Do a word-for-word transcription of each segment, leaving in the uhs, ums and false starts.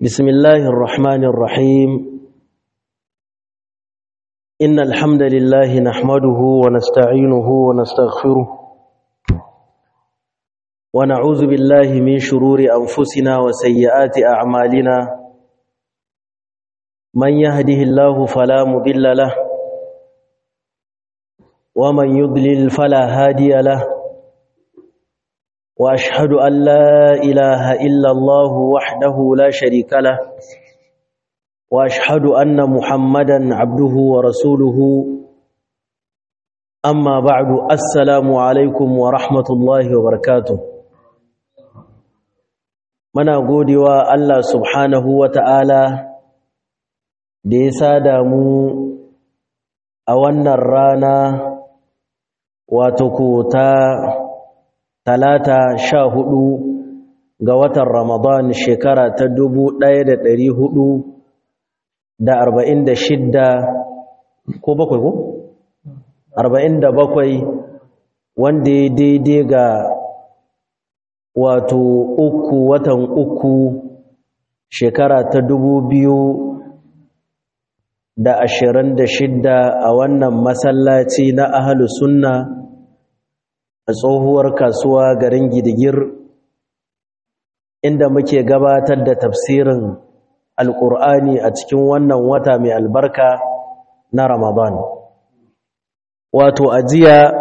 بسم الله الرحمن الرحيم إن الحمد لله نحمده ونستعينه ونستغفره ونعوذ بالله من شرور أنفسنا وسيئات أعمالنا من يهده الله فلا مضل له ومن يضلل فلا هادي له وأشهد أن لا إله إلا الله وحده لا شريك له وأشهد أن محمدًا عبده ورسوله أما بعد السلام عليكم ورحمة الله وبركاته muna godewa Allah subhanahu wata'ala da ya sada mu a wannan rana wato ko ta talata sha hudu ga watan Ramadan shekara ta dubu ɗaya da ɗari hudu da arba'in da shidda ko bakwai ko? arba'in da bakwai wanda ya daidai ga wato uku watan uku shekara ta dubu biyu da ashirin da shidda a wannan masallaci na Ahlus Sunna a tsohuwar kasuwa garin Gidigir inda muke gabatar da tafsirin Alƙur'ani a cikin wannan wata mai albarka na Ramadan. Wato ajiya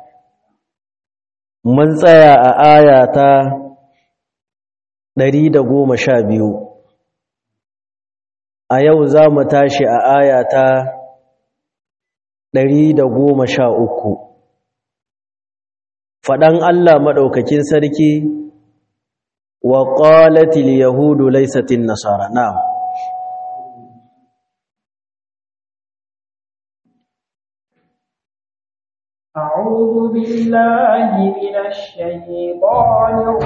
mun tsaya a aya ta ɗari da goma sha biyu. A yau za mu tashi a aya ta ɗari da goma sha uku. Faɗan Allah maɗaukakin sarki wa qalatil yahudu laysatin nasara na'am a'udhu billahi minash shaitanir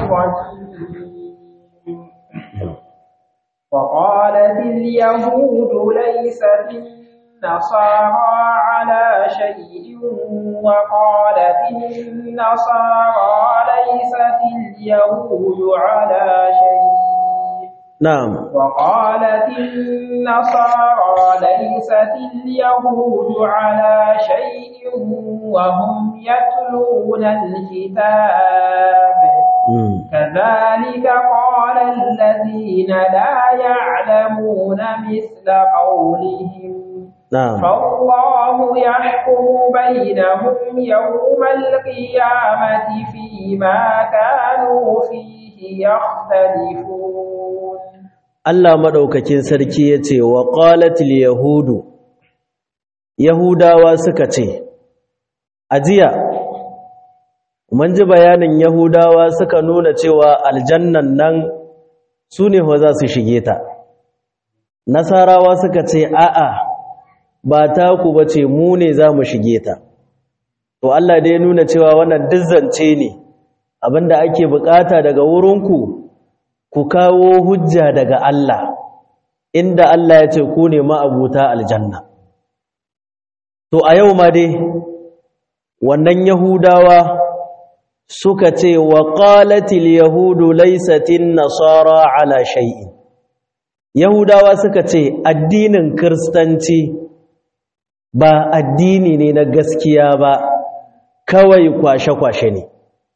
rajim wa qalatil yahudu laysatin nasara ala shay'in wa qalatin nasara laysatil yahudu ala shay'in نعم وقالت النصارى ليست اليهود على شيء وهم يتلون الكتاب كذلك قال الذين لا يعلمون مثل قولهم نعم فالله يحكم بينهم يوم القيامة فيما كانوا فيه يختلفون Allah madaukakin sarki yace wa qalatil yahudu yahudawa suka ce ajiya mun ji bayanin yahudawa suka nuna cewa aljannan nan sune ho za su shige ta nasarawa suka ce a'a ba ta ku bace mu ne za mu shige ta to Allah dai ya nuna cewa wannan dizzance ne abinda ake bukata daga wurinku ku kawo hujja daga Allah inda Allah ya ce ku ne ma'abuta aljanna to a yau ma dai wannan yahudawa suka ce wa qalatil yahudu laysatin nasara ala shay'in yahudawa suka ce addinin kristanci ba addini ne na gaskiya ba kawai kwashe-kwashe ne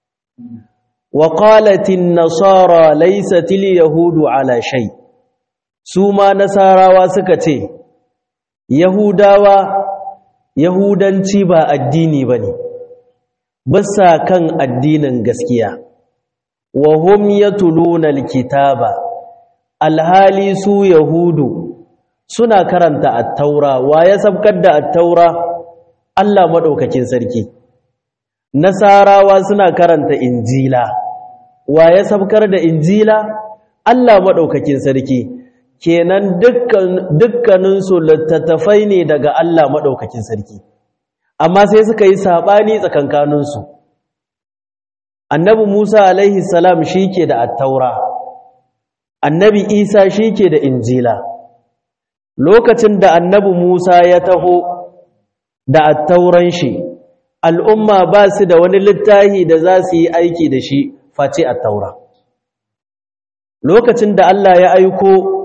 وقالت النصارى ليست اليهود على شيء سوما نصاراوا suka ce yahudawa yahudanci ba addini bane bisa kan addinin gaskiya wa hum yatluna alkitaba alhali su yahudu suna karanta at-taura wa ya sabkar da at-taura Allah madaukakin sarki nasarawa suna karanta injila wa ya sabkar da injila Allah madaukakin sarki kenan dukkan dukkanin su littattafai ne daga Allah madaukakin sarki amma sai suka yi sabani tsakankanin su annabi Musa alaihi salam shike da at-taura annabi Isa shike da injila lokacin da annabi Musa ya taho da at-tauran shi al'umma ba su da wani littafi da za su yi aiki da shi face a taura lokacin da Allah ya aiko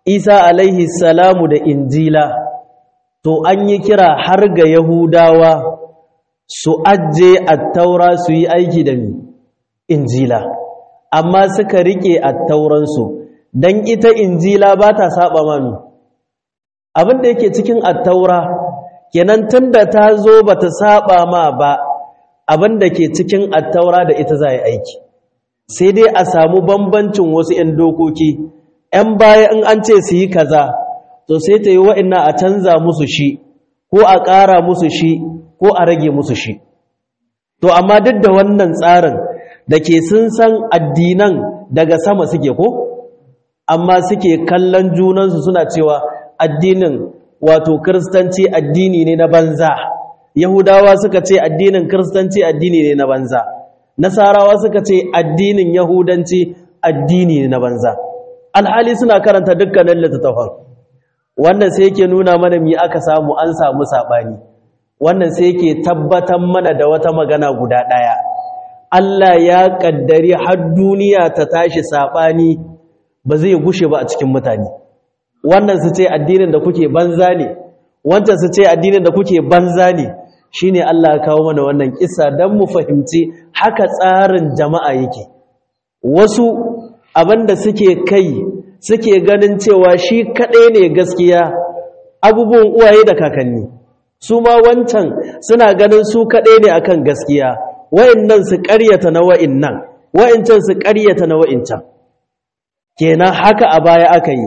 Isa alaihi salamu da Injila, to an yi kira har ga Yahudawa su ajje attaura su yi aiki da ni Injila, amma suka rike attauransu dan ita Injila ba ta saba mami abin da yake cikin attaura, kenan tunda ta zo bata saba ma ba abin da ke cikin attaura da ita za yi aiki, sai dai a samu bambancin wasu 'yan dokoki. 'Yan baya in an ce su yi kaza to sai ta yi wa'ina a canza musu shi ko a ƙara musu shi ko a rage musu shi. To amma duk da wannan tsarin da ke sun san addinan daga sama suke ko, amma suke kallon junansu suna cewa addinin wato Kiristanci addini ne na banza, Yahudawa suka ce addinin Kiristanci addini ne na banza, Nasarawa suka ce addinin Yahudanci addini ne na banza, alhali suna karanta dukkanin littattafan. Wannan sai yake nuna mana mi aka samu, an samu saɓani. Wannan sai yake tabbatar mana da wata magana guda ɗaya, Allah ya ƙaddari har duniya ta tashi saɓani ba zai gushe ba a cikin mutane. Wannan su ce addinin da kuke banza ne, wancan su ce addinin da kuke banza ne. Shine Allah ya kawo mana wannan kissa dan mu fahimci haka tsarin jama'a yake. Wasu abinda suke kai suke ganin cewa shi kadai ne gaskiya, abubuwan uwaye da kakanni. Su ma wancan suna ganin su kadai ne akan gaskiya. Wa'annan su ƙaryata na wa'annan, wa'ancan su ƙaryata na wa'ancan. Kenan haka a baya aka yi.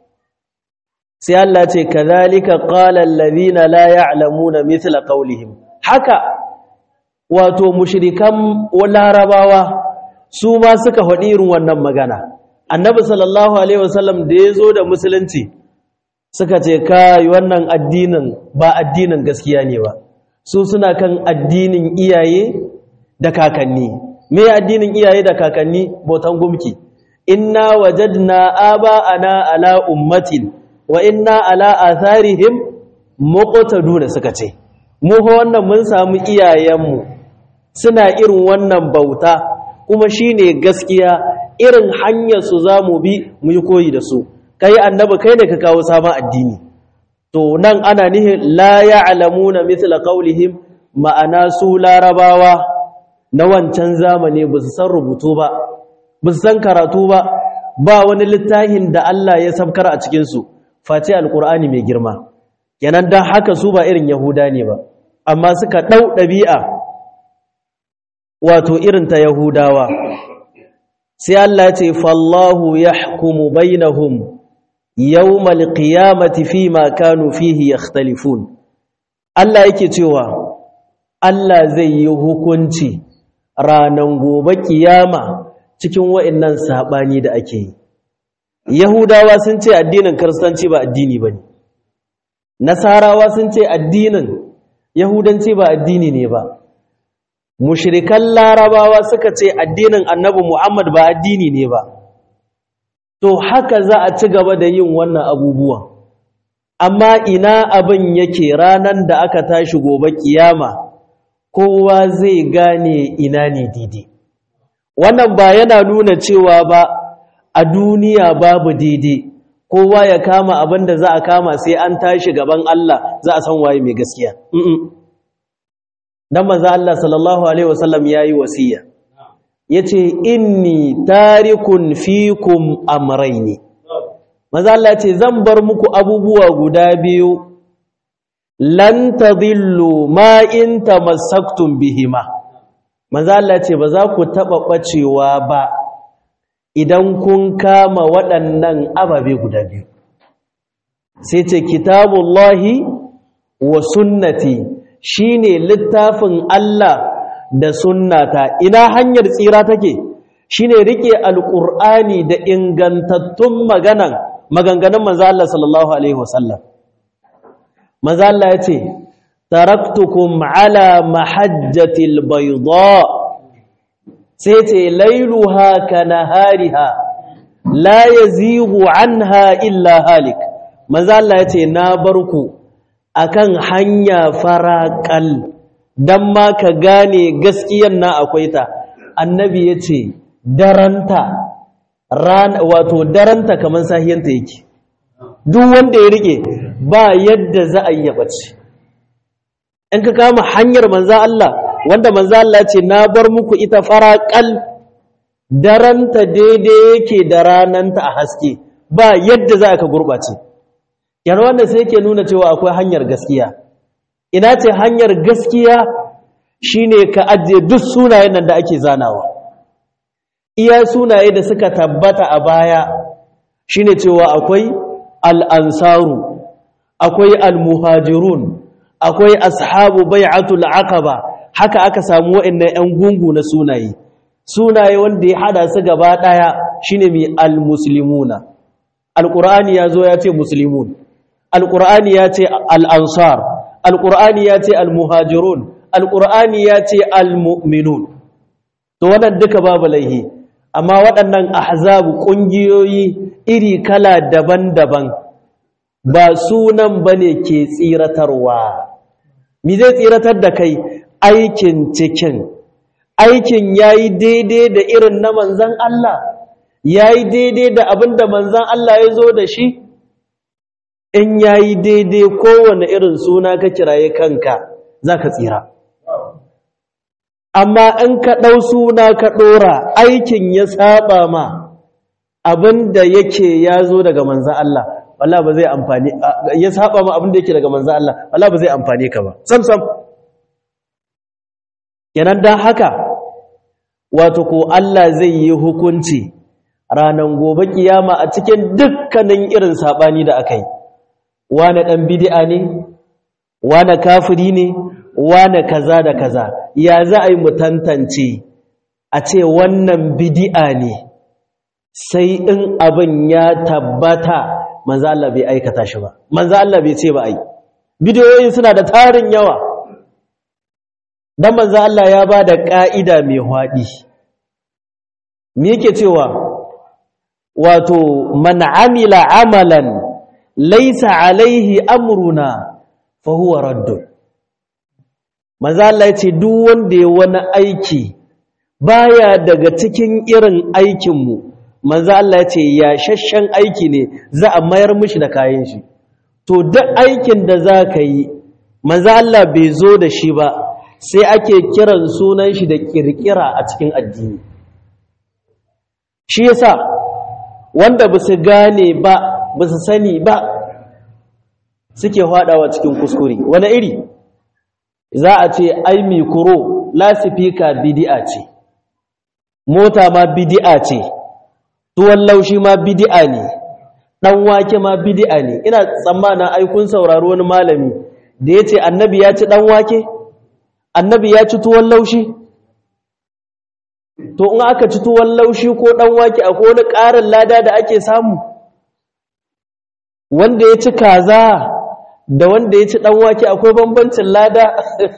Sai Allah ce kadhalika qala alladhina la ya'lamuna mithla qawlihim, haka wato mushrikan larabawa su ma suka faɗi irin wannan magana. Annabi sallallahu alaihi wasallam da yazo da musulunci suka ce kai wannan addinin ba addinin gaskiya ne ba, su suna kan addinin iyaye da kakanni. Me addinin iyaye da kakanni? Botan gumki. Inna wajadna aba'ana ala ummatin wa inna ala atharihim muqtaduna, suka ce mu ho wannan mun samu iyayenmu suna irin wannan bauta kuma shine gaskiya, irin hanyar su zamu bi mu yi koyi da su. Kai annabi kai ne ka kawo sabon addini. To nan ana nihin la ya'lamuna mithla qawlihim, ma'ana su larabawa na wancan zamani ba su san rubutu ba, ba su san karatu ba, ba wani littafin da Allah ya sabkar a cikin su face alkur'ani mai girma. Kenan dan haka su ba irin yahuda ne ba, amma suka dau dabi'a wato irin ta yahudawa. Sai Allah ce fallahu yahkumu bainahum yawmal qiyamati fima kanu fihi yakhtalifun. Allah yake cewa Allah zai yi hukunci ranan gobe kiyama cikin wa'annan sabani da ake yi. Yahudawa sun ce addinin Kiristanci ba addini bane. Nasarawa sun ce addinin Yahudanci ba addini ne ba. Mushrikan Larabawa suka ce addinin Annabi Muhammad ba addini ne ba. To haka za a ci gaba da yin wannan abubuwan. Amma ina abin yake ranan da aka tashi gobe kiyama, kowa zai gane ina ne daidai. Wannan ba yana nuna cewa ba a duniya babu daidai, kowa ya kama abin da za a kama sai an tashi gaban Allah za a san waye mai gaskiya. Dan manzo Allah sallallahu alaihi wasallam yayi wasiya, yace inni tarikun fikum amrayni. Manzo Allah yace zan bar muku abubuwa guda biyu, lan tadillu ma in tamassaktum bihima. Manzo Allah yace ba za ku taba bacewa ba idan kun kama waɗannan ababe guda biyu. Sai ce kitabullahi wa sunnati, shine littafin Allah da sunnata. Ina hanyar tsira take? Shine rike alqur'ani da ingantattun maganan maganganun manzo Allah sallallahu alaihi wasallam. Manzo Allah yace taraktukum ala mahajjatil bayda, sai ce lailuha ka nahariha la yazighu anha illa halik. Manzo Allah yace na barku akan hanya faraqal dan ma ka gane gaskiyar na akwai ta. Annabi yace daranta ran wato daranta kaman sahiyanta yake, duk wanda ya rike ba yadda za a yi ya bace in ka kama hanyar manzo Allah wanda manzo Allah ce na bar muku ita faraqal daranta daidai yake da rananta a haske ba yadda za ka gurbace yana wanda sai yake nuna cewa akwai hanyar gaskiya ina ce hanyar gaskiya shine ka ajiye duk sunayen nan da ake zanawa iya sunaye da suka tabbata a baya shine cewa akwai al-ansaru akwai al-muhajirun akwai ashabu bai'atul aqaba haka aka samu wa'annan ƴan gungu na sunaye sunaye wanda ya hada su gaba daya shine mi al-muslimuna al-qur'ani yazo ya ce muslimun al-qur'ani ya ce al-ansar al-qur'ani ya ce al-muhajirun al-qur'ani ya ce al-mu'minun to wannan duka babu laihi amma waɗannan ahzabu kungiyoyi iri kala daban-daban ba sunan bane ke tsiratarwa mi zai tsiratar da kai aikin cikin aikin yayi daidai da irin na manzon Allah yayi daidai da abinda manzon Allah ya zo da shi in yayi daidai kowane irin suna ka kiraye kanka zaka tsira amma in ka dau suna ka dora aikin ya saba ma abinda yake yazo daga manzon Allah wallahi ba zai amfani ya saba ma abinda yake daga manzon Allah wallahi ba zai amfane ka ba sam sam kenan dan haka wato ko Allah zai yi hukunci ranan gobe kiyama a cikin dukkanin irin sabani da akai wani dan bid'a ne wani kafiri ne wani kaza da kaza ya za a yi mu tantance a ce wannan bid'a ne sai in abin ya tabbata manzo Allah bai aikata shi ba manzo Allah bai ce ba ai bidiyoyin suna da tarin yawa dan manzo Allah ya ba da ka'ida mai hwadi me yake cewa wato man amila amalan laysa alaihi amruna fa huwa raddun manzo Allah yace duk wanda ya wani aiki baya daga cikin irin aikin mu manzo Allah yace ya shashshan aiki ne za a mayar mishi da kayan shi to duk aikin da zaka yi manzo Allah bai zo da shi ba sai ake kiran sunan shi da kirkira a cikin addini shi yasa wanda basu gane ba basu sani ba suke hadawa cikin kuskure wani iri za a ce ai mikro lasifika bid'a ce mota ma bid'a ce tuwon laushi ma bid'a ne dan wake ma bid'a ne ina tsammanin ai kun sauraro wani malami da yace annabi ya ci dan wake annabi ya ci tuwon laushi to in aka ci tuwon laushi ko dan wake akwai wani ƙarin lada da ake samu wanda ya ci kaza da wanda ya ci dan wake akwai bambancin lada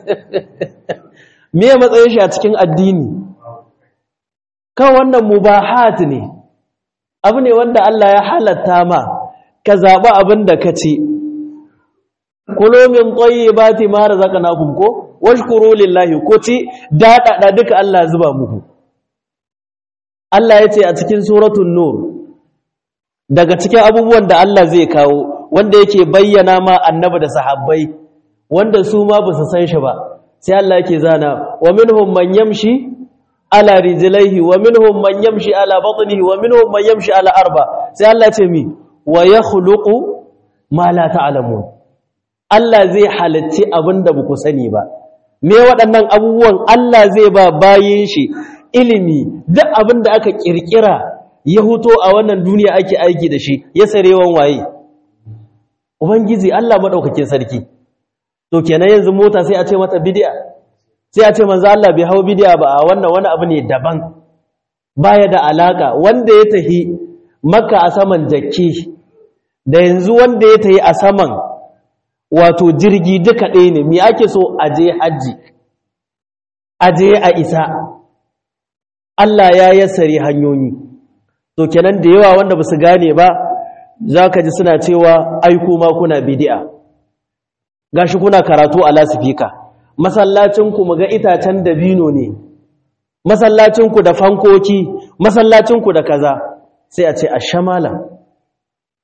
me matsayin shi a cikin addini kan wannan mubahat ne abu ne wanda Allah ya halatta ma ka zaba abin da ka ci kulu min tayyibati ma razaqnakum ko washkuru lillahi ko ci dada duka Allah zuba muku Allah yace a cikin suratul nur daga cikin abubuwan da Allah zai kawo wanda yake bayyana ma annabi da sahabbai wanda su ma ba su san shi ba sai Allah yake zana wa minhum man yamshi ala rijlaihi wa minhum man yamshi ala batnihi wa minhum man yamshi ala arba sai Allah ce mi wa yakhluqu ma la ta'lamun Allah zai halatti abinda ba ku sani ba me waɗannan abubuwan Allah zai ba bayin shi ilimi duk abinda aka kirkira ya huto a wannan duniya ake aiki da shi ya sarewan waye ubangiji Allah madaukakin sarki to kenan yanzu mota sai a ce mata bid'a sai a ce manzo Allah bai hawo bid'a ba wannan wani abu ne daban baya da alaka wanda ya tahi Makka a saman jakki da yanzu wanda ya tahi a saman wato jirgi duka ɗaya ne me ake so aje haji aje a isa Allah ya yassare hanyoyi to kenan da yawa wanda basu gane ba zaka ji suna cewa ai kuma kuna bid'a gashi kuna karatu a lasifika masallacinku mu ga itacen dabino ne masallacinku da fankoki masallacinku da kaza sai a ce ashamala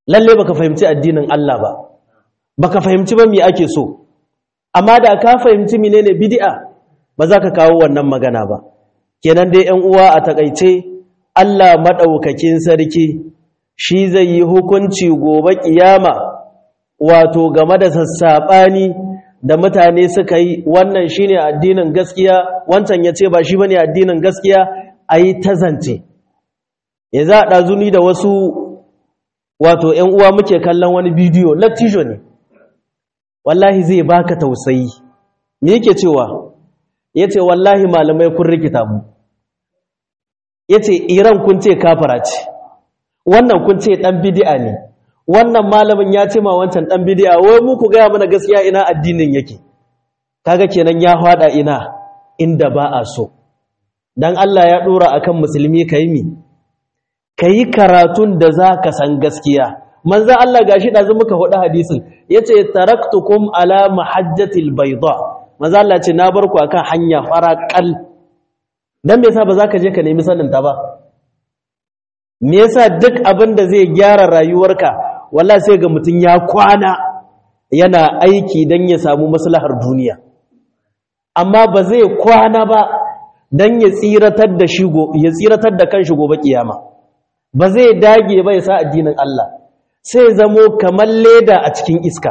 lalle baka fahimci addinin Allah ba baka fahimci ba me ake so amma da ka fahimci menene bid'a ba za ka kawo wannan magana ba kenan dai 'yan uwa a takaice Allah madaukakin sarki shi zai yi hukunci gobe kiyama wato game da sassabani da mutane suka yi wannan shine addinin gaskiya wancan yace ba shi bane addinin gaskiya ayi tazance ya za dazuni da wasu wato 'yan uwa muke kallon wani bidiyo lattijo ne wallahi zai baka tausayi me yake cewa yace wallahi malamai kun rikita mu yace Iran kun ce kafara ce wannan kun ce dan bid'a ne wannan malamin ya ce ma wancan dan bid'a wai mu ku ga mana gaskiya ina addinin yake kaga kenan ya hada ina inda ba a so dan Allah ya dora akan musulmi kai mi kai karatun da zaka san gaskiya manzo Allah gashi da muka hudu hadisin yace taraktukum ala mahajjatil bayda manzo Allah ce na bar ku akan hanya faraqal dan me yasa ba zaka je ka nemi sanin ta ba me yasa duk abin da zai gyara rayuwarka wallahi sai ga mutun ya kwana yana aiki dan ya samu maslahar duniya amma ba zai kwana ba dan ya tsiratar da shi ya tsiratar da kanshi gobe kiyama ba zai dage ba ya sa addinin Allah sai zamo kamar leda a cikin iska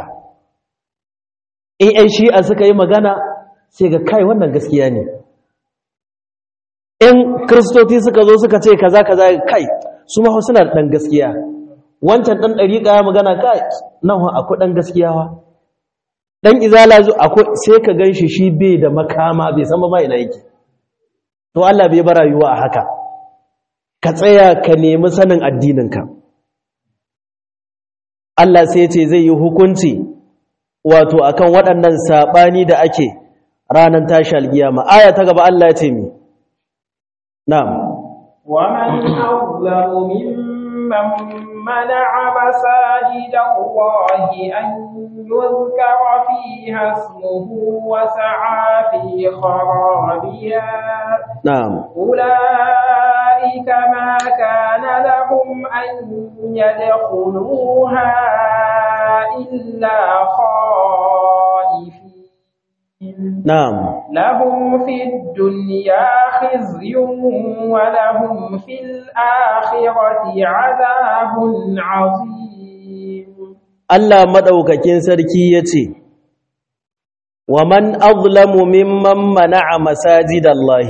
in ai shi'a suka yi magana sai ga kai wannan gaskiya ne in kristoci suka zo suka ce kaza kaza kai su ma suna da dan gaskiya wancan dan dariƙa ya magana kai nan akwai dan gaskiyawa dan izala zo akwai sai ka ganshi shi bai da makama bai san ba ina yake to Allah bai bar rayuwa a haka ka tsaya ka nemi sanin addininka Allah sai ya ce zai yi hukunci wato akan waɗannan sabani da ake ranar tashi alkiyama aya ta gaba Allah ya ce mi na'am wa man azlamu mimman mana'a masajida Allahi an yuzkara fiha ismuhu wa sa'a fi kharabiha na'am ulaika ma kana lahum an yadkhuluha illa khaifin نعم لهم في الدنيا خزي ولهم في الآخرة عذاب عظيم الله مدوكاكين سركي يتي ومن أظلم ممن منع مساجد الله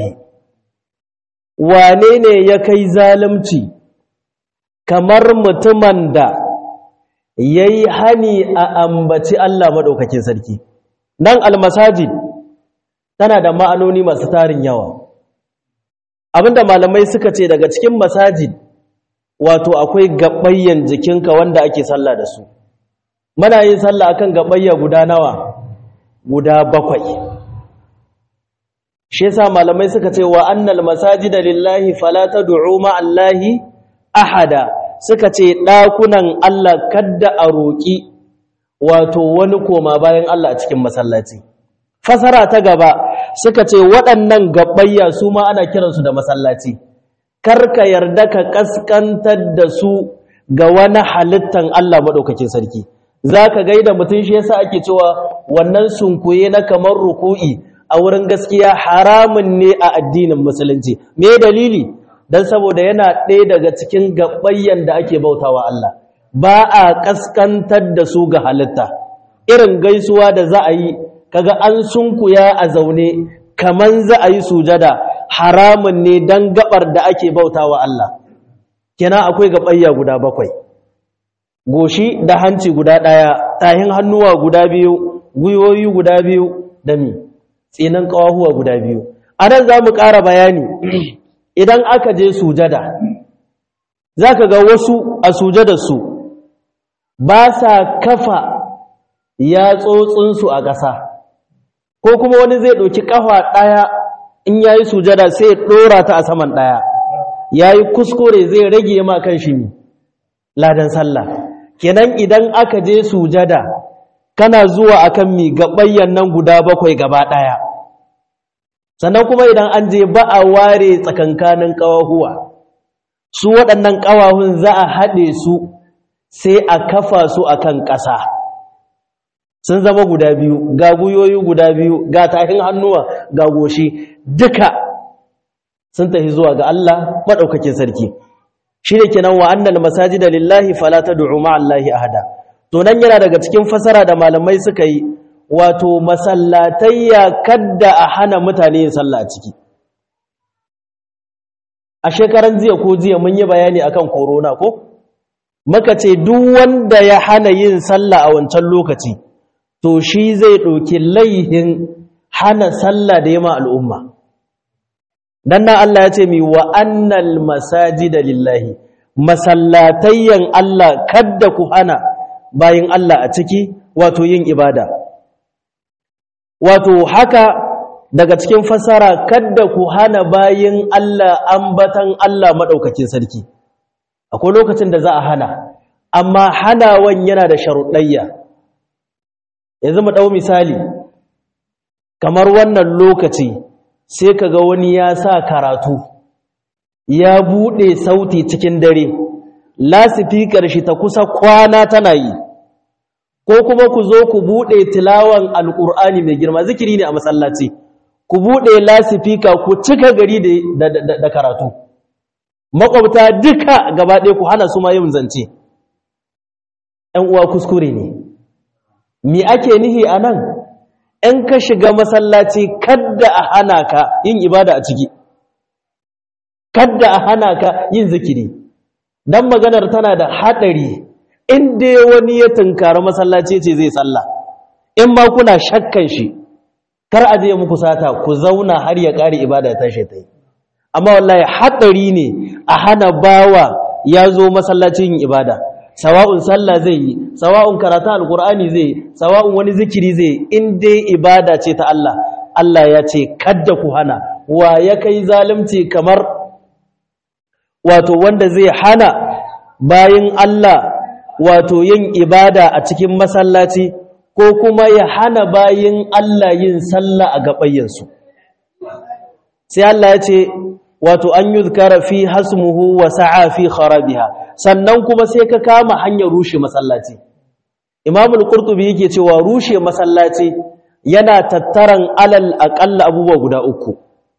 wane ne ya kai zalunci kamar mutumin da yayi hani a ambaci Allah madaukakin sarki nan almasajid tana da ma'anoni masu tarin yawa abinda malamai suka ce daga cikin masajid wato akwai gabayyan jikinka wanda ake sallah da su muna yin sallah akan gabayya guda nawa guda bakwai shi yasa malamai suka ce wa annal masajida lillahi fala tad'u ma allahi ahada suka ce dakunan Allah kadda a roki wato wani koma bayan Allah a cikin masallaci fasara ta gaba suka ce waɗannan gabayya su ma ana kiransu da masallaci karka yarda ka kaskantar da su ga wani halittan Allah madaukakin sarki zaka gaida mutun shi yasa ake cewa wannan sunkuye na kamar ruku'i a wurin gaskiya haramun ne a addinin musulunci me dalili dan saboda yana ɗaya daga cikin gabayyan da ake bautawa Allah ba a kaskantar da su ga halitta irin gaisuwa da za a yi kaga an sunkuya a zaune kaman za a yi sujada haramun ne dan gabar da ake bautawa Allah kina akwai gabayya guda bakwai goshi da hanci guda daya tahin hannuwa guda biyu guyoyi guda biyu da mi tsinan kawahuwa guda biyu anan zamu ƙara bayani idan aka je sujada zaka ga wasu a sujadar su ba sa kafa yatsotsinsu a ƙasa ko kuma wani zai ɗauki ƙafa ɗaya in yayi sujada sai ya ɗora ta a saman ɗaya yayi kuskure zai rage ma kan shi ladan sallah kenan idan aka je sujada kana zuwa akan mi gabayyan nan guda bakwai gaba ɗaya sannan kuma idan an je ba a ware tsakankanin ƙawahuwa su waɗannan ƙawahun za a haɗe su sai a kafa su akan ƙasa sun zama guda biyu ga guyoyi guda biyu ga tahin hannuwa ga goshi duka sun tafi zuwa ga Allah madaukakin sarki shine kenan wa annal masajida lillahi fala tad'u ma'allahi ahada to nan yana daga cikin fasara da malamai suka yi wato masallatayya kadda a hana mutane yin sallah a ciki a shekaran jiya ko jiya mun yi bayani akan corona ko muka ce duk wanda ya hana yin sallah a wancan lokaci to shi zai ɗauki laihin hana sallah da yama al'umma dan nan Allah ya ce mi wa annal masajida lillahi masallatayyan Allah kadda ku hana bayin Allah a ciki wato yin ibada wato haka daga cikin fasara kadda ku hana bayin Allah ambatan Allah madaukakin sarki akwai lokacin da za a hana amma hanawan yana da sharuɗayya yanzu mu dau misali kamar wannan lokaci sai kaga wani ya sa karatu ya bude sauti cikin dare lasifikar shi ta kusa kwana tana yi ko kuma ku zo ku bude tilawan alqur'ani mai girma zikiri ne a masallaci ku bude lasifika ku cika gari da da, da karatu makwabta duka gaba ɗaya ku hana su ma yin zance ɗan uwa kuskure ne me ake nihi anan in ka shiga masallaci kadda a hana ka yin ibada a ciki kadda a hana ka yin zikiri dan maganar tana da hadari in dai wani ya tunkari masallaci ce zai salla in ma kuna shakkan shi kar a je muku sata ku zauna har ya kare ibada ta shi tai amma wallahi hadari ne a hana bawa ya zo masallacin ibada sawa'un sallah zai yi sawa'un karatun alqur'ani zai yi sawa'un wani zikiri zai yi in dai ibada ce ta Allah Allah ya ce kadda ku hana wa ya kai zalunci kamar wato wanda zai hana bayin Allah wato yin ibada a cikin masallaci ko kuma ya hana bayin Allah yin sallah a gabayyansu sai Allah ya ce wato an yuzkara fi hasmuhu wa sa'a fi kharabiha sannan kuma sai ka kama hanyar rushe masallaci Imam al-Qurtubi yake cewa rushe masallaci yana tattaran alal aqalla abubuwa guda uku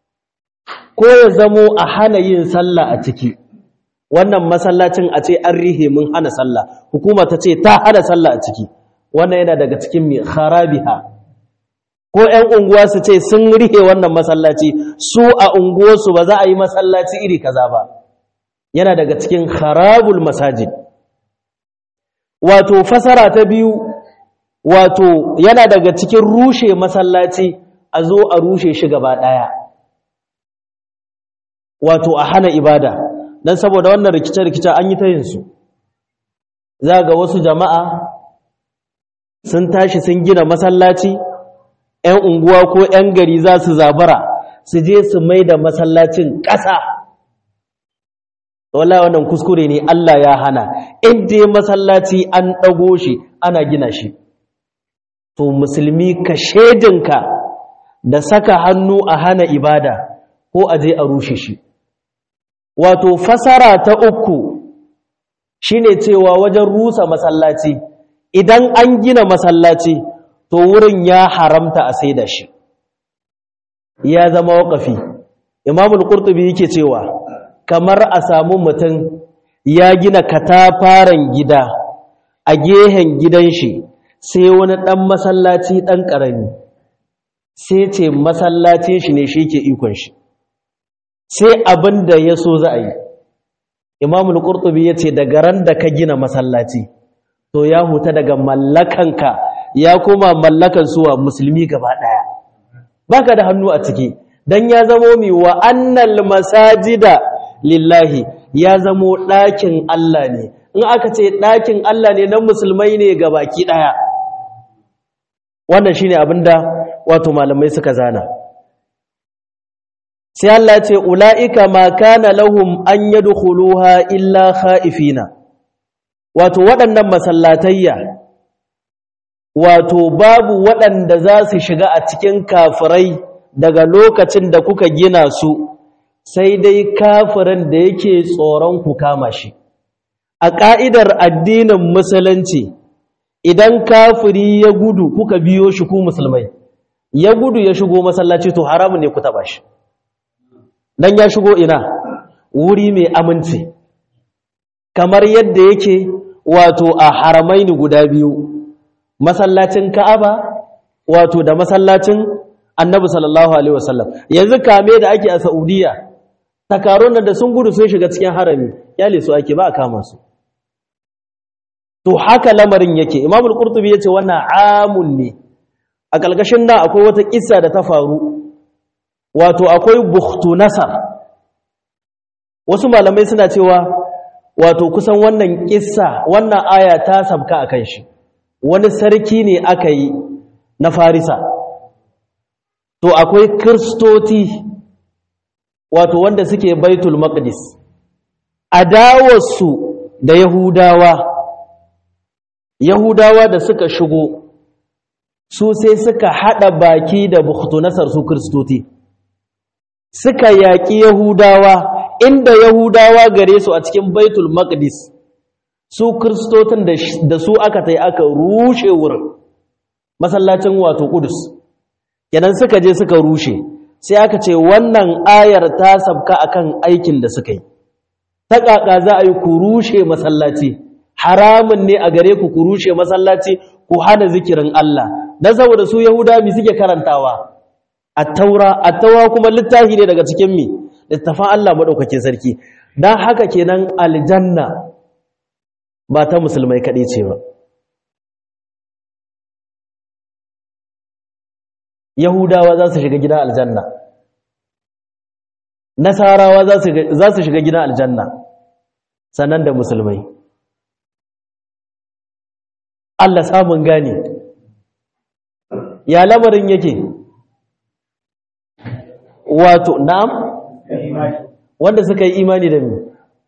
ko ya zamo a hana yin sallah a ciki wannan masallacin a ce an rihe mun hana sallah hukuma ta ce ta hana sallah a ciki wannan yana daga cikin mi kharabiha ko ƴan unguwa su ce sun rihe wannan masallaci su a unguwarsu ba za a yi masallaci iri kaza ba yana daga cikin kharabul masajid wato fasara ta biyu wato yana daga cikin rushe masallaci a zo a rushe shi gaba daya wato a hana ibada dan saboda wannan rikice-rikice an yi ta yin su za ga wasu jama'a sun tashi sun gina masallaci ƴan unguwa ko ƴan gari za su zabara su je su mai da masallacin ƙasa wallahi wannan kuskure ne Allah ya hana in dai masallaci an dago shi ana gina shi to musulmi ka shedinka da saka hannu a hana ibada ko a je a rushe shi wato fasara ta uku shine cewa wajen rusa masallaci idan an gina masallaci to wurin ya haramta a saida shi ya zama waƙafi Imam al-Qurtubi yake cewa kamar a samu mutum ya gina katafaren gida a gehen gidan shi sai wani ɗan masallaci ɗan ƙarami sai ce masallacin shi ne shi ke ikon shi sai abin da ya so za a yi Imam al-Qurtubi ya ce daga ran da ka gina masallaci to ya huta daga mallakanka ya koma mallakan suwa musulmi gaba ɗaya baka da hannu a ciki dan ya zamo mi wa annal masajida lillahi ya zamo ɗakin Allah ne in aka ce ɗakin Allah ne na musulmai ne gabaki ɗaya wannan shine abinda wato malamai suka zana sai Allah ya ce ulaika ma kana lahum an yadkhuluha illa khaifina wato waɗannan masallatayya wato babu waɗanda za su shiga a cikin kafirai daga lokacin da kuka gina su sai dai kafirin da yake tsoron ku kama shi a ƙa'idar addinin musulunci idan kafiri ya gudu kuka biyo shi ku musulmai ya gudu ya shigo masallaci to haramun ne ku taɓa shi dan ya shigo ina wuri mai aminci kamar yadda yake wato a haramaini guda biyu masallacin Ka'aba wato da masallacin Annabi sallallahu alaihi wasallam yanzu kame da ake a Saudiya takarun da sun gudu sun shiga cikin harami yale su ake ba a kama su to haka lamarin yake Imam al-Qurtubi yace wannan amun ne a kalkashin nan akwai wata kissa da ta faru wato akwai bukhtu nasar wasu malamai suna cewa wato kusan wannan kissa wannan aya ta sabka akan shi wani sarki ne aka yi na Farisa to akwai kristoti wato wanda suke Baitul Maqdis adawarsu da Yahudawa Yahudawa da suka shigo su sai suka hada baki da Bukhtunasar su kristoti suka yaki Yahudawa inda Yahudawa gare su a cikin Baitul Maqdis su kristotin da su aka tai aka rushe wurin masallacin wato Qudus kenan suka je suka rushe sai aka ce wannan ayar ta sabka akan aikin da suka yi ta kaka za a yi ku rushe masallaci haramun ne a gare ku ku rushe masallaci ku hana zikirin Allah dan saboda su Yahuda mi suke karantawa at-taura at-taura kuma littafi ne daga cikin mi littafin Allah madaukakin sarki dan haka kenan aljanna ba ta musulmai kadai ce ba Yahudawa za su shiga gidan aljanna Nasarawa za su shiga gidan aljanna sannan da musulmai Allah samun gane ya lamarin yake wato na'am wanda suka yi imani da mu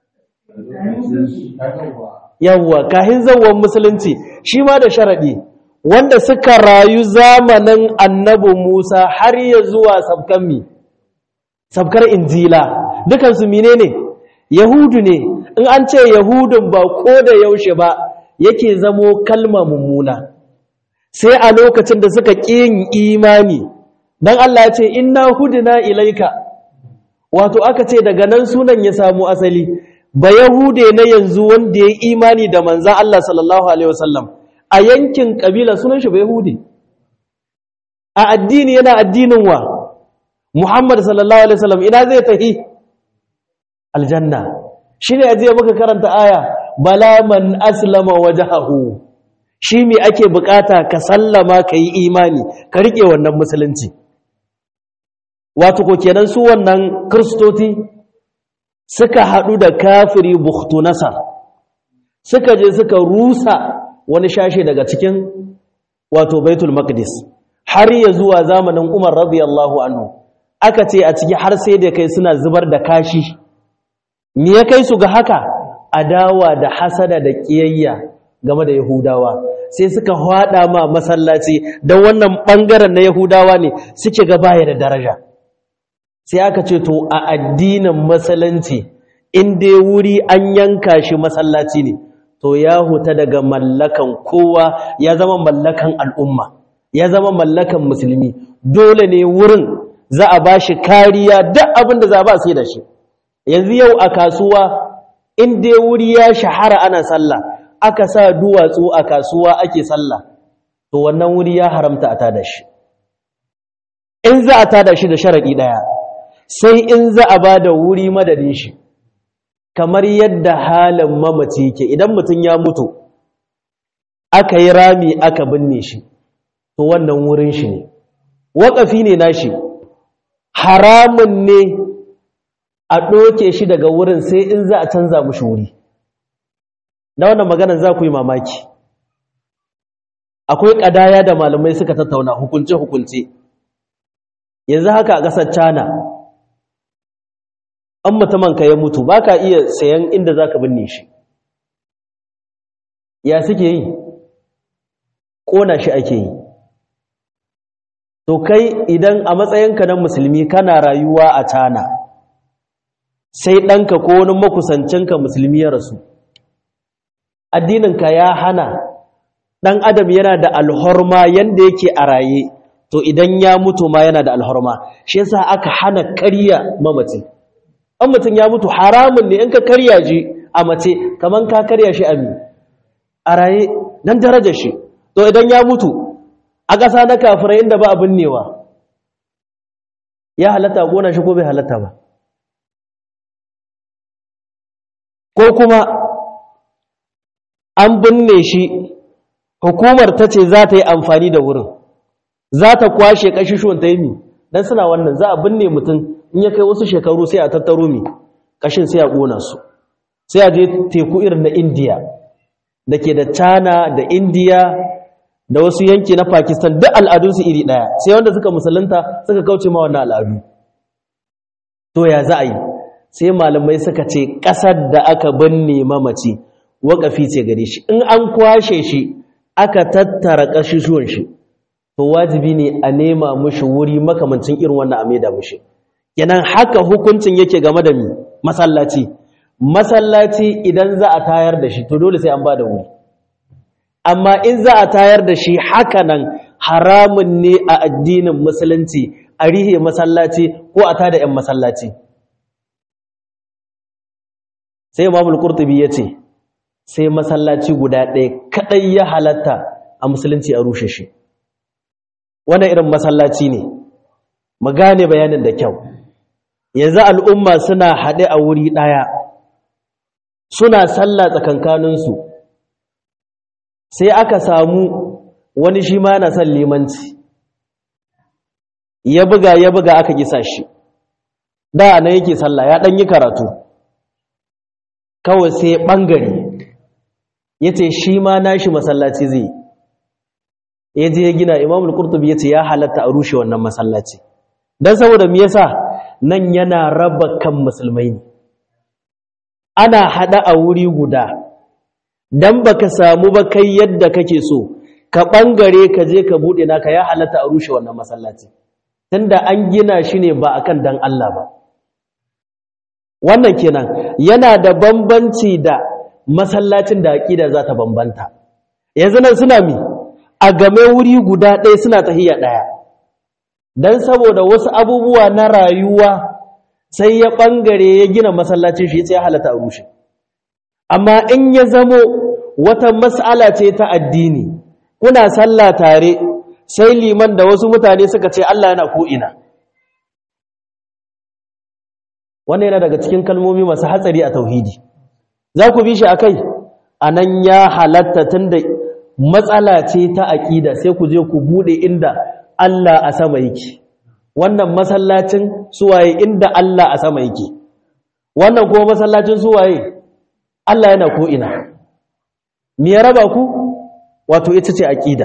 yawwa kahin zawon musulunci shi ma da sharadi wanda suka rayu zamanin annabi Musa har ya zuwa sabkan mi sabkar injila dukansu menene yahudu ne in an ce yahudun ba ko da yaushe ba yake zamo kalma mummuna sai a lokacin da suka yin imani dan Allah ya ce inna hudna ilaika wato aka ce daga nan sunan ya samu asali ba yahude na yanzu wanda ya imani da manzon Allah sallallahu alaihi wasallam a yankin kabila sunan shi ba yahudi a addini yana addinin wa Muhammad sallallahu alaihi wasallam ina zai tafi aljanna shine aje muka karanta aya bala man aslama wajhahu shi me ake bukata ka sallama kai imani ka rike wannan musulunci wato ko kenan su wannan kristoti suka hadu da kafiri Bukhtunasar suka je suka rusa wani shashe daga cikin wato Baitul Maqdis har ya zuwa zamanin Umar radiyallahu anhu aka ce a ciki har sai da kai suna zubar da kashi me ya kai su ga haka adawa da hasada da kiyayya game da Yahudawa sai suka hada ma masallaci dan wannan bangaren na Yahudawa ne suke ga baya da daraja sai aka ce to a addinin musulunci in dai wuri an yanka shi masallaci ne to ya huta daga mallakan kowa ya zama mallakan al'umma ya zama mallakan musulmi dole ne wurin za a ba shi kariya duk abin da za a ba sai da shi yanzu yau a kasuwa in dai wuri ya shahara ana sallah aka sa duwatsu a kasuwa ake sallah to wannan wuri ya haramta a tada shi in za a tada shi da sharadi daya sai in za a ba da wuri madadin shi kamar yadda halin mamaci ke idan mutum ya mutu aka yi rami aka binne shi to wannan wurin shi ne waƙafi ne nashi haramun ne a ɗoke shi daga wurin sai in za a canza mushi wuri na wannan maganar za ku yi mamaki akwai ƙadaya da malamai suka tattauna hukunce-hukunce yanzu haka a ƙasar China an mutumanka ya mutu ba ka iya sayan inda za ka binne shi ya suke yi ƙona shi ake yi to kai idan a matsayinka na musulmi kana rayuwa a China sai ɗanka ko wani makusancinka musulmi ya rasu addininka ya hana ɗan adam yana da alhorma yanda yake a raye to idan ya mutu ma yana da alhorma shi yasa aka hana karya mamaci an mutum ya mutu haramun ne in ka karya shi a mace kaman ka karya shi a mi a raye dan darajar shi to idan ya mutu a ƙasa na kafirai inda ba abin newa ya halatta gona shi ko bai halatta ba ko kuma an binne shi hukumar ta ce za ta yi amfani da wurin za ta kwashe ƙashishuwan ta yi mi don suna wannan za a binne mutum in ya kai wasu shekaru sai a tattaro mi ƙashin sai a ƙona su sai a je teku irin na indiya da ke da china da indiya da wasu yanki na pakistan duk al'adunsu iri ɗaya sai wanda suka musulunta suka kauce ma wannan al'adu to ya za a yi sai malamai suka ce ƙasar da aka binne mamaci waƙafi ce gare shi in an kwashe shi aka tattara ƙashishuwan shi to wajibi ne a nema mushi wuri makamancin irin wannan a maida mushi kenan haka hukuncin yake game da mi masallaci masallaci idan za a tayar da shi to dole sai an ba da wuri amma in za a tayar da shi haka nan haramun ne a addinin musulunci a rihe masallaci ko a tada 'yan masallaci sai imamul qurtubi yace sai masallaci guda ɗaya kadai ya halatta a musulunci a rushe shi wannan irin masallaci ne mu gane bayanin da kyau yanzu al'umma suna haɗe a wuri ɗaya suna sallah tsakankaninsu sai aka samu wani shi ma yana son limanci ya buga ya buga aka gisa shi da nan yake sallah ya ɗan yi karatu kawai sai ɓangare ya ce shi ma nashi masallaci zai ya je ya gina imamul qurtubi ya ce ya halatta a rushe wannan masallaci don saboda me yasa nan yana raba kan musulmai ne ana hada a wuri guda dan baka samu ba kai yadda kake so ka bangare ka je ka bude naka ya halatta a rushe wannan masallaci tunda an gina shi ne ba akan dan Allah ba wannan kenan yana da bambanci da masallacin da aqida za ta bambanta yanzu nan suna mi a game wuri guda ɗaya suna tahiyya ɗaya dan saboda wasu abubuwa na rayuwa sai ya bangare ya gina masallacin shi sai ya halatta a rushe amma in ya zamo wata mas'ala ce ta addini kuna sallah tare sai liman da wasu mutane suka ce Allah yana ko ina wannan yana daga cikin kalmomi masu hatsari a tauhidi za ku bi shi akai anan ya halatta tunda matsala ce ta aqida sai ku je ku bude inda Allah a sama yake wannan masallacin suwaye inda Allah a sama yake wannan kuma masallacin suwaye Allah yana ko ina me ya raba ku wato ita ce aqida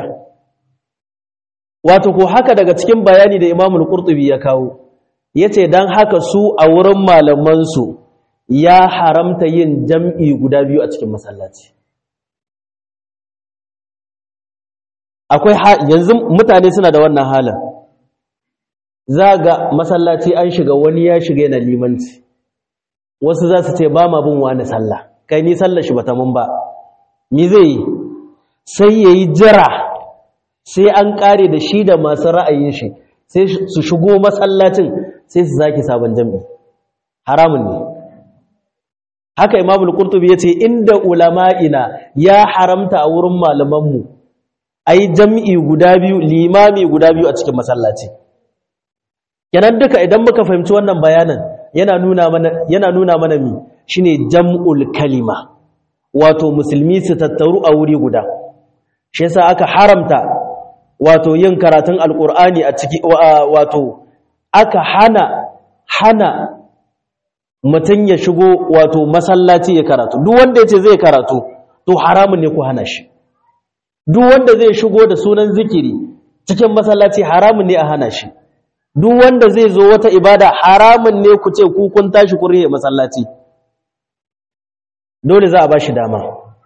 wato ko haka daga cikin bayani da Imam al-Qurtubi ya kawo yace dan haka su a wurin malaman su ya haramta yin jam'i guda biyu a cikin masallaci akwai yanzu mutane suna da wannan halin zaga masallaci an shiga wani ya shiga yana limanci wasu za su ce ba ma bin wani sallah kai ni sallar shi bata mun ba me zai yi sai yayi jira sai an kare da shi da masu ra'ayin shi sai su shigo masallacin sai su zaki sabon jami'i haramun ne haka Imam al-Qurtubi yace inda ulama'ina ya haramta a wurin malaman mu ai jami'i guda biyu limami guda biyu a cikin masallaci kenan duka idan muka fahimci wannan bayanan yana nuna mana yana nuna mana mi shine jam'ul kalima wato musulmi su tattaru a wuri guda shi yasa aka haramta wato yin karatun alqur'ani a ciki wato aka hana hana mutun ya shigo wato masallaci ya karatu duk wanda yace zai karatu to haramun ne ku hana shi duk wanda zai shigo da sunan zikiri cikin masallaci haramun ne a hana shi duk wanda zai zo wata ibada haramun ne ku ce ku kun tashi ku rihe masallaci dole za a bashi dama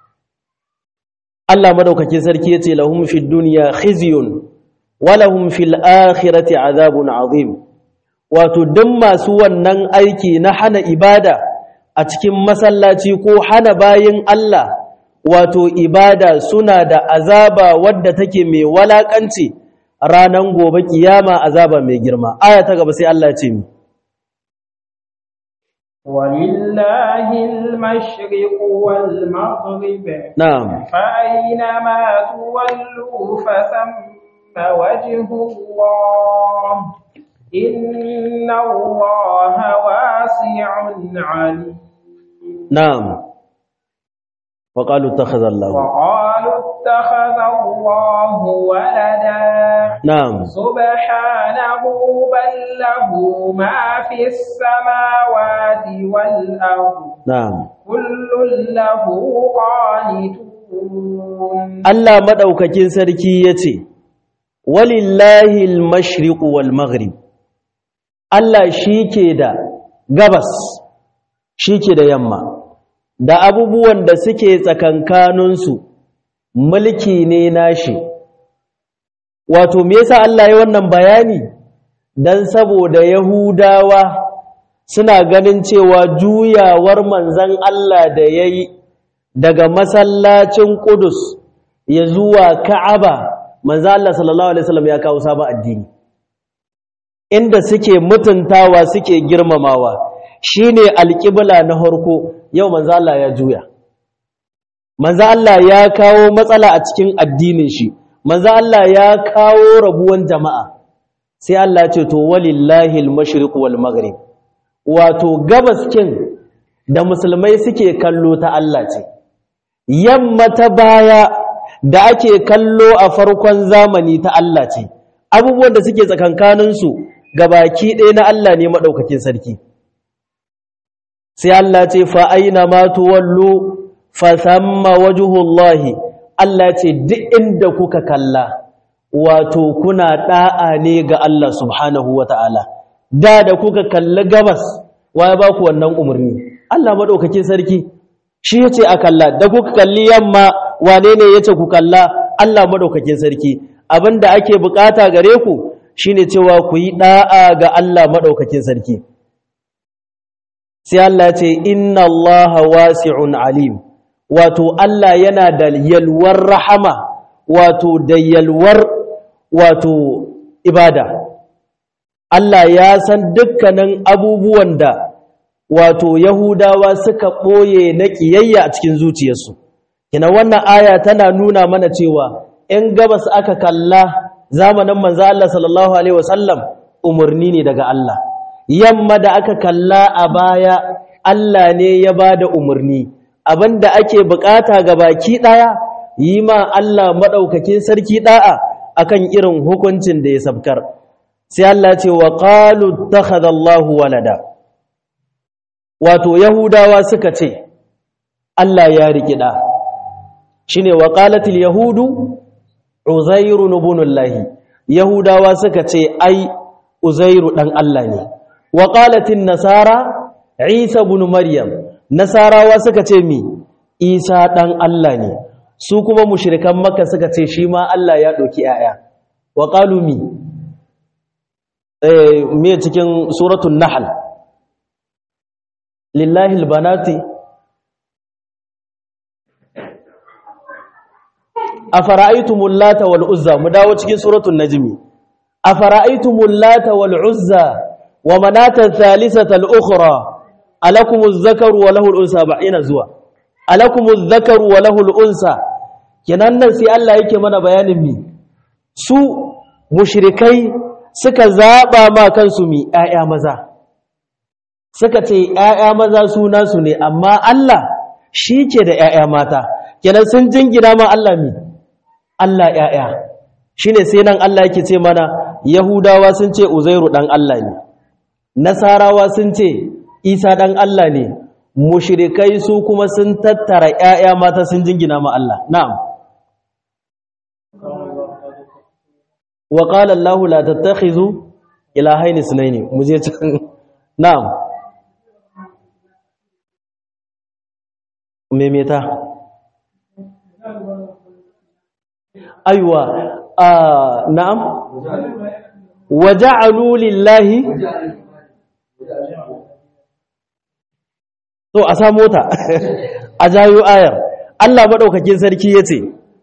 Allah madaukake sarki yace lahum fid dunya khizyun wa lahum fil akhirati azabun azim wato duk masu wannan aiki na hana ibada a cikin masallaci ko hana bayin Allah wato ibada suna da azaba wadda take mai walakanci ranan gobe kiyama, azaba mai girma. Aya ta gaba sai Allah ya ce mi ولله المشرق والمغرب na'am فأينما تولوا فثم وجه الله إن الله واسع عليم na'am wa qalu ittakhadha Allah وقالوا اتخذ الله ولدا na'am سبحانه بل له ما في السماوات والأرض na'am كل له قانتون Allah madaukakin sarki yace walillahi al-mashriq wal maghrib Allah shike da gabas shike da yamma da abubuwan da suke tsakankanin su mulki ne nashi. Wato me yasa Allah ya wannan bayani dan saboda Yahudawa suna ganin cewa juyawar manzon Allah da yayi daga masallacin Qudus ya zuwa Ka'aba, manzon Allah sallallahu alaihi wasallam ya kawo sabon addini inda suke mutuntawa suke girmamawa shine alqibla na harko. Yau manzon Allah ya juya, manzon Allah ya kawo matsala a cikin addinin shi, manzon Allah ya kawo rabuwan jama'a. Sai Allah ya ce to walillahi al-mashriq wal maghrib, wato gabaskin da musulmai suke kallo ta Allah ce, yamma ta baya da ake kallo a farkon zamani ta Allah ce, abubuwan da suke tsakankaninsu gabaki ɗaya na Allah ne maɗaukakin sarki. Sai Allah ce fa aina ma tuwallu fa thamma wajhullahi, Allah ce duk inda kuka kalla wato kuna da'a ne ga Allah subhanahu wataala. Da da kuka kalli gabas waye ba ku wannan umarni? Allah madaukakin sarki shi yace a kalla. Da kuka kalli yamma wane ne yace ku kalla? Allah madaukakin sarki. Abinda ake bukata gare ku shine cewa ku yi da'a ga Allah madaukakin sarki. Sai Allah ce inna Allaha wasi'un alim, wato Allah yana da yalwar rahama, wato da yalwar wato ibada. Allah ya san dukkanin abubuwan da wato Yahudawa suka ɓoye na ƙiyayya a cikin zuciyarsu. Kina wannan aya tana nuna mana cewa in gabas aka kalla zamanin manzo Allah sallallahu alaihi wasallam umarni ne daga Allah. Yamma da aka kalla a baya Allah ne ya bada umarni. Abinda ake bukata ga baki daya yi ma Allah madaukakin sarki da'a akan irin hukuncin da ya sabkar. Sai Allah ce wa qalu ittakhadha Allahu walada, wato Yahudawa suka ce Allah ya riki da. Shine wa qalatil yahudu Uzairu ibn Allah, Yahudawa suka ce ai Uzairu dan Allah ne. Wa qalatin nasara Isa ibn Maryam, nasarawa suka ce mi Isa dan Allah ne. Su kuma mushrikan Makka suka ce shi ma Allah ya doki yaya. Wa qalu mi eh me cikin suratul Nahl, lillahi albanati afara'aytumul lata wal uzza. Mu dawo cikin suratul najmi. afara'aytumul lata wal uzza wa manata thalithata al ukhra alakumuz zakaru wa lahul unsa. Ba ina zuwa alakumuz zakaru wa lahul unsa. kenan nan sai Allah yake mana bayanin mi su mushrikai suka zaba ma kansu mi ƴaƴa maza, suka ce ƴaƴa maza suna su ne, amma Allah shi ke da ƴaƴa mata. kenan sun jingina ma Allah mi Allah ƴaƴa. shine sai nan Allah yake ce mana Yahudawa sun ce Uzairu dan Allah ne, Nasarawa sun ce Isa dan Allah ne, mushrikai su kuma sun tattara ƴaƴa mata sun jingina ma Allah. Na'am. Wa qala Allahu la tattakhizu ilahayn ithnayn. Muje can. Na'am. Memeta. Aywa. Ah, na'am. Waja'alu lillahi to a samu ta a jayo ayar Allah madaukakin sarki yace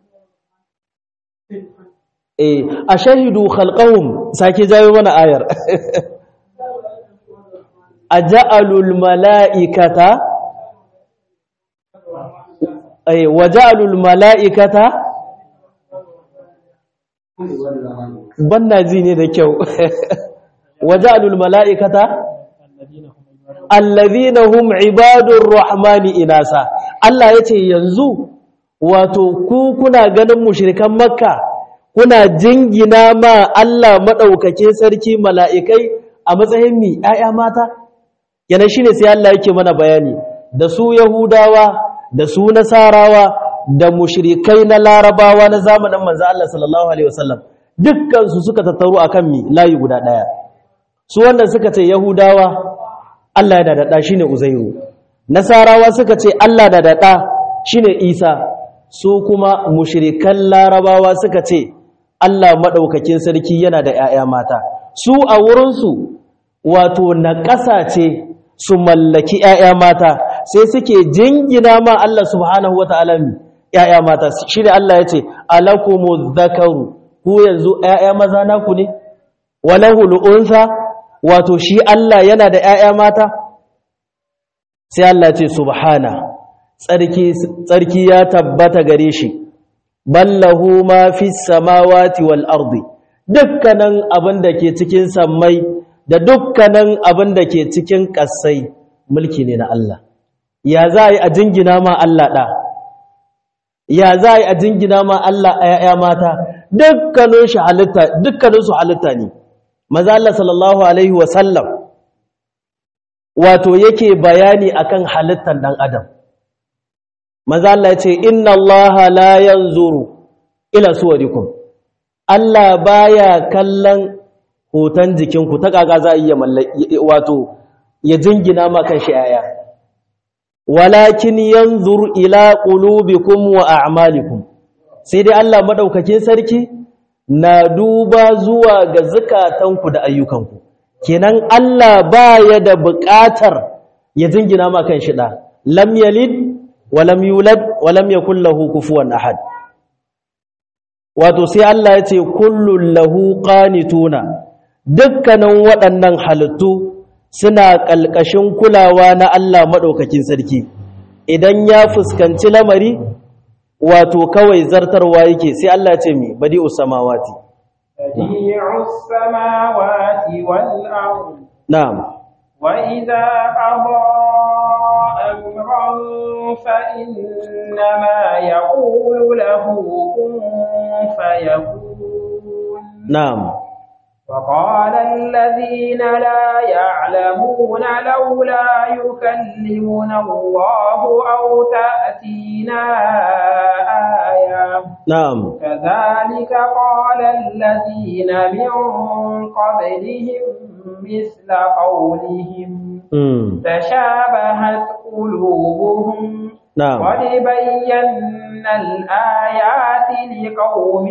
eh ashahidu khalqahum sake jawo mana ayar aja'alul mala'ikata ay waja'alul mala'ikata banna ji ne da kyau waja'alul mala'ikata alladhina hum ibadur rahmani inasa Allah yace yanzu wato ku kuna ganin mushrikan makka kuna jingina ma Allah madaukake sarki mala'ikai a matsayin mi ƴaƴa mata yana shine sai Allah yake mana bayani da su yahudawa da su nasarawa da mushrikai na larabawa na zamanin manzo Allah sallallahu alaihi wasallam dukkan su suka tattaru akan mi layi guda daya su wannan suka ce yahudawa Allah yana da da shine uzairu nasarawa suka ce Allah da da shine isa su kuma mushrikan larabawa suka ce Allah madaukakin sarki yana da ƴaƴa mata su a wurin su wato na ƙasa ce su mallaki ƴaƴa mata sai suke jingina ma Allah subhanahu wataala ƴaƴa mata shi da Allah yace alakumuz zakaru ku yanzu ƴaƴa maza naku ne walahul unsa wato shi Allah yana da ƴaƴa mata sai Allah ce subhana tsarki tsarki ya tabbata gare shi ballahu ma fis samawati wal ardi dukkanin abin da ke cikin sammai da dukkanin abin da ke cikin ƙasai mulki ne na Allah ya za a yi a jingina ma Allah ɗa ya za a yi a jingina ma Allah ‘ya'ya mata dukkanin shi halitta dukkanin su halitta ne maza Allah sallallahu alaihi wasallam wato yake bayani akan halittar ɗan adam maza Allah ya ce inna Allah la yanzuru ila suwarikum Allah baya kallon hoton jikinku ta kaga za a iya mallaki wato ya jingina ma kan shi aya walakin yanzur ila qulubikum wa a'malikum sai dai Allah madaukakin sarki na duba zuwa ga zakatanku da ayyukanku kenan Allah baya da buƙatar ya jingina ma kan shi da lam yalid wa lam yulad wa lam yakul lahu kufuwan ahad wato sai Allah ya ce kullun lahu qanituna dukkanin waɗannan halittu suna ƙalƙashin kulawa na Allah maɗaukakin sarki idan ya fuskanci lamari wato kawai zartarwa yake sai Allah ce mi badi'us samawati badi'us samawati wal ard na'am wa idza qada amran fa innama yaqulu lahu kun fayakun na'am وقال الذين لا يعلمون لولا يكلمنا الله أو تأتينا آية نعم كذلك قال الذين من قبلهم مثل قولهم م. تشابهت قلوبهم نعم قد بينا الآيات لقوم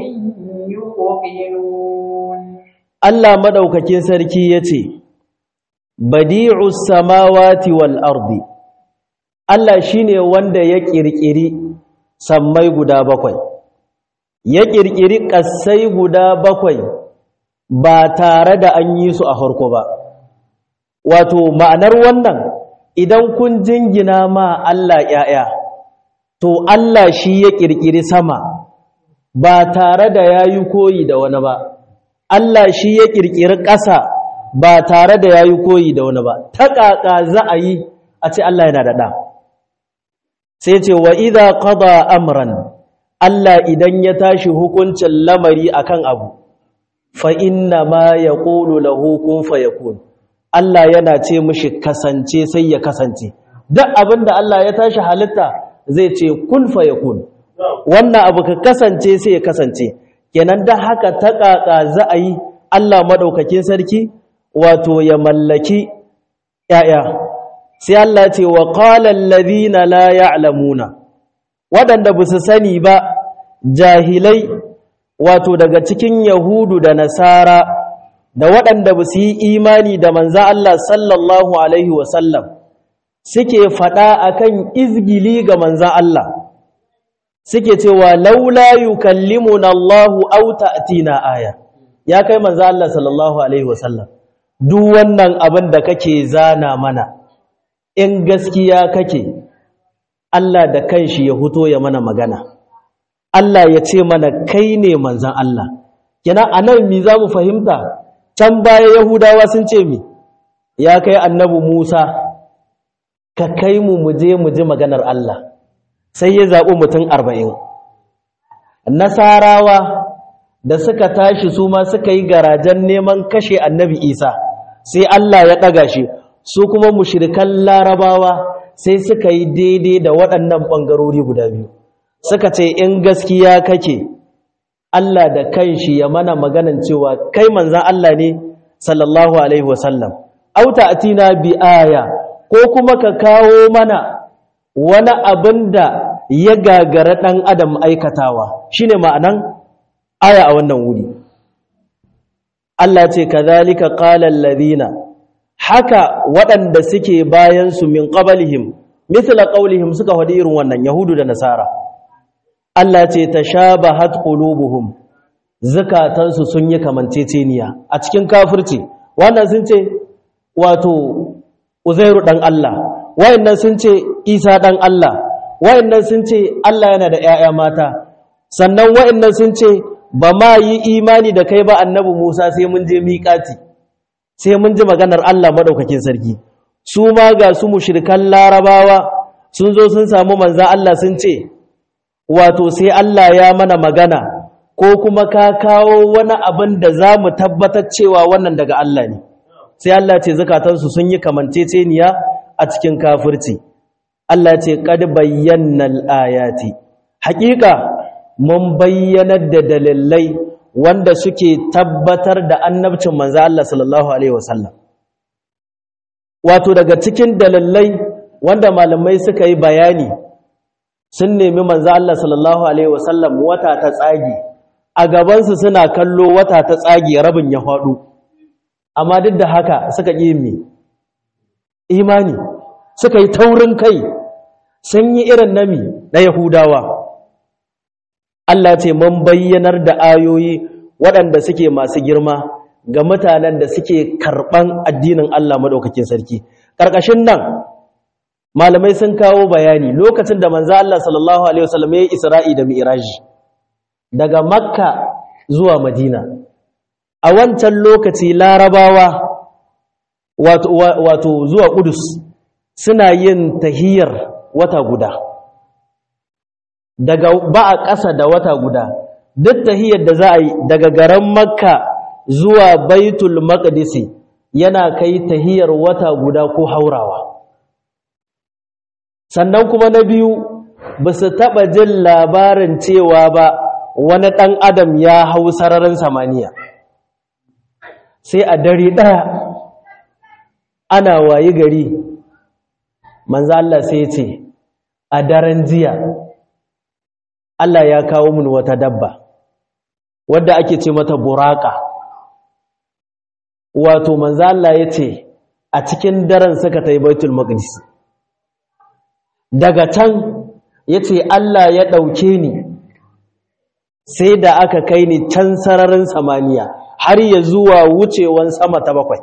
يوقنون Allah madaukakin sarki yace badi'us samawati wal ardi Allah shine wanda ya kirkiri sammai guda bakwai ya kirkiri kasai guda bakwai ba tare da an yi su a farko ba wato ma'anar wannan idan kun jingina ma Allah yaya to Allah shi ya kirkiri sama ba tare da yayi koyi da wani ba Allah shi ya ƙirƙiri ƙasa ba tare da ya yi koyi da wani ba, ta ƙaƙa za a yi a ce Allah yana da ɗa. Sai ce, wa idha qada amran, Allah idan ya tashi hukuncin lamari akan abu, fa inna ma ya ƙulu lahu kun fa yakun. Allah yana ce mishi kasance sai ya kasance. Duk abin da Allah ya tashi halitta zai ce kun fa yakun. Wannan abu ka kasance sai ya kasance. Kenan da haka ta ƙaƙa za a yi Allah maɗaukakin sarki wato ya mallaki ‘ya'ya. Sai Allah ce wa ƙalar labina la ya'lamuna waɗanda ba su sani ba jahilai wato daga cikin Yahudu da Nasara da waɗanda ba su yi imani da manza Allah sallallahu Alaihi wasallam suke faɗa akan izgili ga manza Allah suke cewa laula yukallimuna Allahu aw ta'tina aya ya kai manzo Allah sallallahu alaihi wasallam duk wannan abin da kake zana mana in gaskiya kake Allah da kanshi ya huto ya mana magana Allah ya ce mana kai ne manzon Allah kenan anan mi zamu fahimta can baya yahudawa sun ce mi ya kai annabi Musa ka kai mu muje mu ji maganar Allah sai ya zaɓi mutum arba'in nasarawa da suka tashi su ma suka yi garajen neman kashe annabi isa sai Allah ya ɗaga shi su kuma mushrikan larabawa sai suka yi daidai da waɗannan ɓangarori guda biyu suka ce in gaskiya kake Allah da kanshi ya mana maganan cewa kai manzan Allah ne sallallahu alaihi wasallam auta atina bi aya ko kuma ka kawo mana wani abin da ya gagara ɗan adam aikatawa shine ma'anan aya a wannan wuri Allah ce kadhalika qala alladhina haka waɗanda suke bayan su min qablihim mithla qawlihim suka wadi irin wannan yahudu da nasara Allah ce tashabahat qulubuhum zakatansu sun yi kamanceceniya a cikin kafirci wannan sun ce wato Uzairu dan Allah wayannan sun ce Isa dan Allah wayannan sun ce Allah yana da ƴaƴa mata sannan wayannan sun ce ba ma yi imani da kai ba annabi Musa sai mun je miƙati sai mun ji maganar Allah madaukakin sarki su ma ga su mushrikan larabawa sun zo sun samu manzon Allah sun ce wato sai Allah ya mana magana ko kuma ka kawo wani abin da za mu tabbatar cewa wannan daga Allah ne sai Allah ce zakatansu sun yi kamanceceniya a cikin kafirci Allah ce qad bayyana al-ayati haqiqa mun bayyanar da dalilai wanda suke tabbatar da annabcin manzo Allah sallallahu alaihi wasallam wato daga cikin dalilai wanda malamai suka yi bayani sun nemi manzo Allah sallallahu alaihi wasallam wata ta tsagi a gaban su suna kallo wata ta tsagi rabin ya fado amma duk da haka suka ƙi mi imani suka yi taurin kai sun yi irin nami na Yahudawa Allah ce mun bayyanar da ayoyi waɗanda suke masu girma ga mutanen da suke karɓan addinin Allah madaukakin sarki ƙarƙashin nan malamai sun kawo bayani lokacin da manzo Allah sallallahu alaihi wasallam ya yi Isra'i da Mi'raj daga Makka zuwa Madina a wancan lokaci larabawa wato, wato zuwa Kudus suna yin tahiyar wata guda daga ba a ƙasa da wata guda duk tahiyar da za a yi daga garin Makka zuwa Baitul Maqdisi yana kai tahiyar wata guda ko haurawa sannan kuma na biyu ba su taɓa jin labarin cewa ba wani ɗan adam ya hau sararin samaniya sai a dare ɗaya ana wayi gari manzo Allah sai ya ce a daren jiya Allah ya kawo mun wata dabba wadda ake ce mata buraka wato manzo Allah ya ce a cikin daren suka tayi Baitul Maqdis daga can yace Allah ya ɗauke ni sai da aka kai ni can sararin samaniya har ya zuwa wucewan sama ta bakwai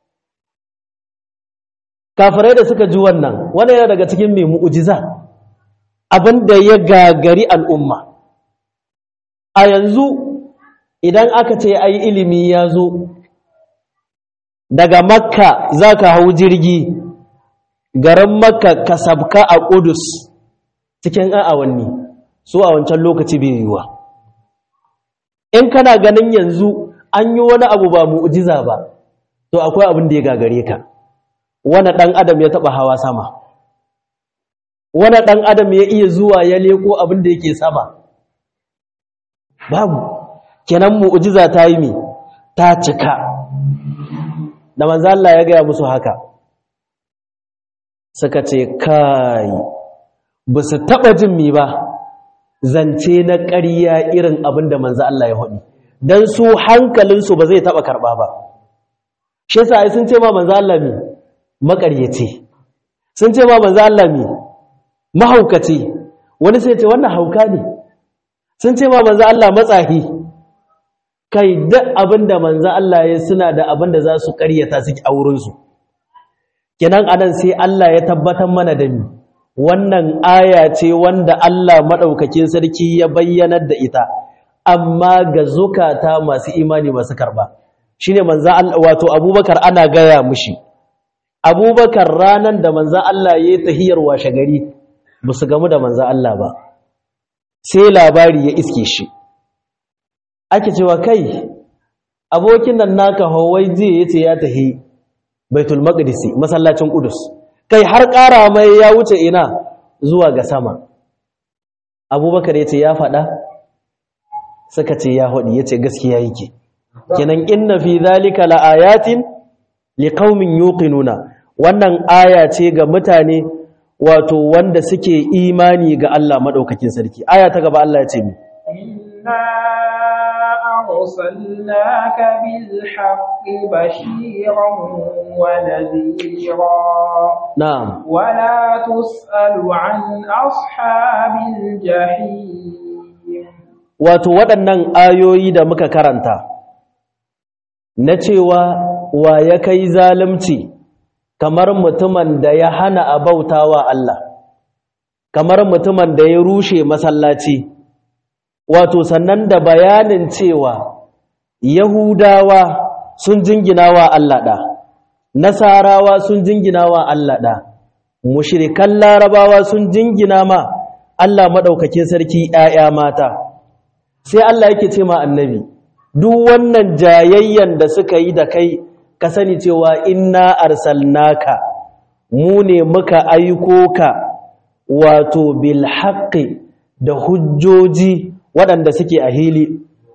kafirai da suka ji wannan wannan yana daga cikin mai mu'jiza abinda ya gagari al'umma a yanzu idan aka ce ai ilimi ya zo daga Makka zaka hau jirgi garin Makka ka sabka a Kudus cikin awanni so a wancan lokaci bai yiwa in kana ganin yanzu an yi wani abu ba mu'jiza ba to akwai abin da ya gagare ka wani dan adam ya taba hawa sama wani dan adam ya iya zuwa ya leko abin da yake sama babu kenan mu'jiza ta yi mi ta cika da manzo Allah ya gaya musu haka suka ce kai ba su taba jin mi ba zance na ƙarya irin abin da manzo Allah ya faɗi dan su hankalinsu ba zai taba karba ba shi yasa ai sun ce ma manzo Allah mi maƙaryaci sun ce ma manzo Allah mi mahaukaci wani sai ce wannan hauka ne sun ce ma manzo Allah matsahi kai duk abinda manzo Allah ya suna da abinda za su ƙaryata su a wurin su kenan anan sai Allah ya tabbatar mana da ni wannan aya ce wanda Allah madaukakin sarki ya bayyanar da ita amma ga zukata masu imani masu karba shine manzo Allah wato Abubakar ana gaya mushi Abubakar ranan da manzo Allah yayi tahiyar washe gari musu gamu da manzo Allah ba sai labari ya iske shi ake cewa kai abokin nan naka hawai je yace ya tahi Baitul Maqdis masallacin Qudus kai har ƙara mai ya wuce ina zuwa ga sama Abubakar yace ya faɗa suka ce ya hodi yace gaskiya yake kenan inna fi zalika laayatin liqaumin yuqinuna wannan aya ce ga mutane wato wanda suke imani ga Allah madaukakin sarki aya ta gaba Allah ya ce mi inna arsalnaka bil haqqi bashiran wa nadhira na'am wa la tusalu an ashabil jahim wato waɗannan ayoyi da muka karanta na cewa wa ya kai zalunci kamar mutumin da ya hana a bautawa Allah kamar mutumin da ya rushe masallaci wato sannan da bayanin cewa Yahudawa sun jinginawa Allah da Nasarawa sun jinginawa Allah da mushrikan Larabawa sun jingina ma Allah madaukakin sarki ƴaƴa mata sai Allah yake ce ma annabi duk wannan jayayyan da suka yi da kai ka sani cewa inna arsalnaka mu ne muka aiko ka wato bil haqqi da hujjoji waɗanda suke a hili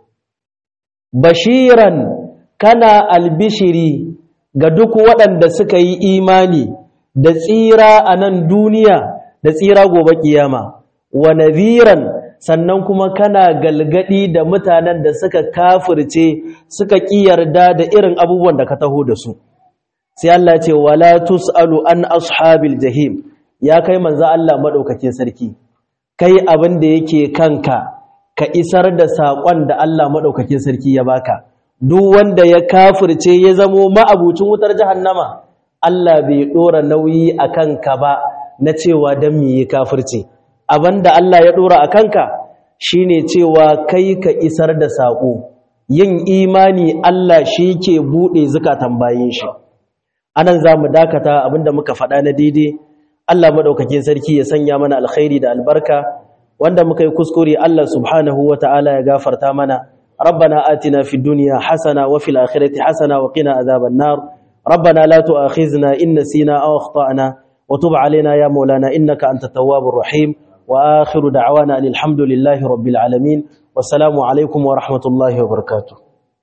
bashiran kana albishiri ga duk waɗanda suka yi imani da tsira a nan duniya da tsira gobe kiyama wa nadhiran sannan kuma kana galgadi da mutanen da suka kafirce suka kiyarda da irin abubuwan da ka taho da su sai Allah ya ce wala tusalu an ashabil jahim ya kai manzo Allah madaukakin sarki kai abin da yake kanka ka isar da sakon da Allah madaukakin sarki ya baka duk wanda ya kafirce ya zamo ma'abucin wutar jahannama Allah bai dora nauyi akan ka ba na cewa dan me ya kafirce abinda Allah ya dora a kanka shine cewa kai ka isar da sako yin imani Allah shi ke bude zakatan bayin shi anan zamu dakata abinda muka faɗa na daidai Allah madaukakin sarki ya sanya mana alkhairi da albarka wanda muka yi kuskure Allah subhanahu wataala ya gafarta mana ربنا آتنا في الدنيا حسنة وفي الآخرة حسنة وقنا عذاب النار ربنا لا تؤاخذنا إن نسينا أو أخطأنا وتب علينا يا مولانا إنك أنت التواب الرحيم وآخر دعوانا أن الحمد لله رب العالمين والسلام عليكم ورحمة الله وبركاته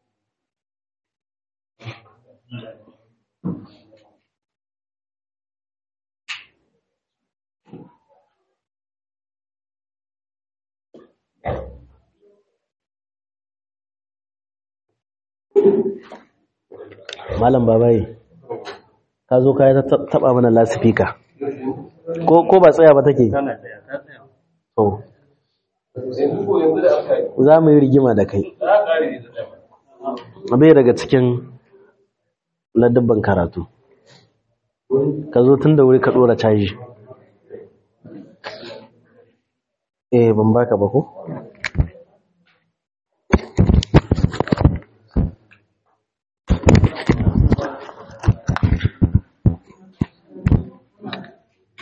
Malam babaye ka zo ka taba mana lasifika ko ko ba tsaya ba take to za mu yi rigima da kai bai daga cikin ladabban karatu ka zo tun da wuri ka dora caji eh ban baka ba ko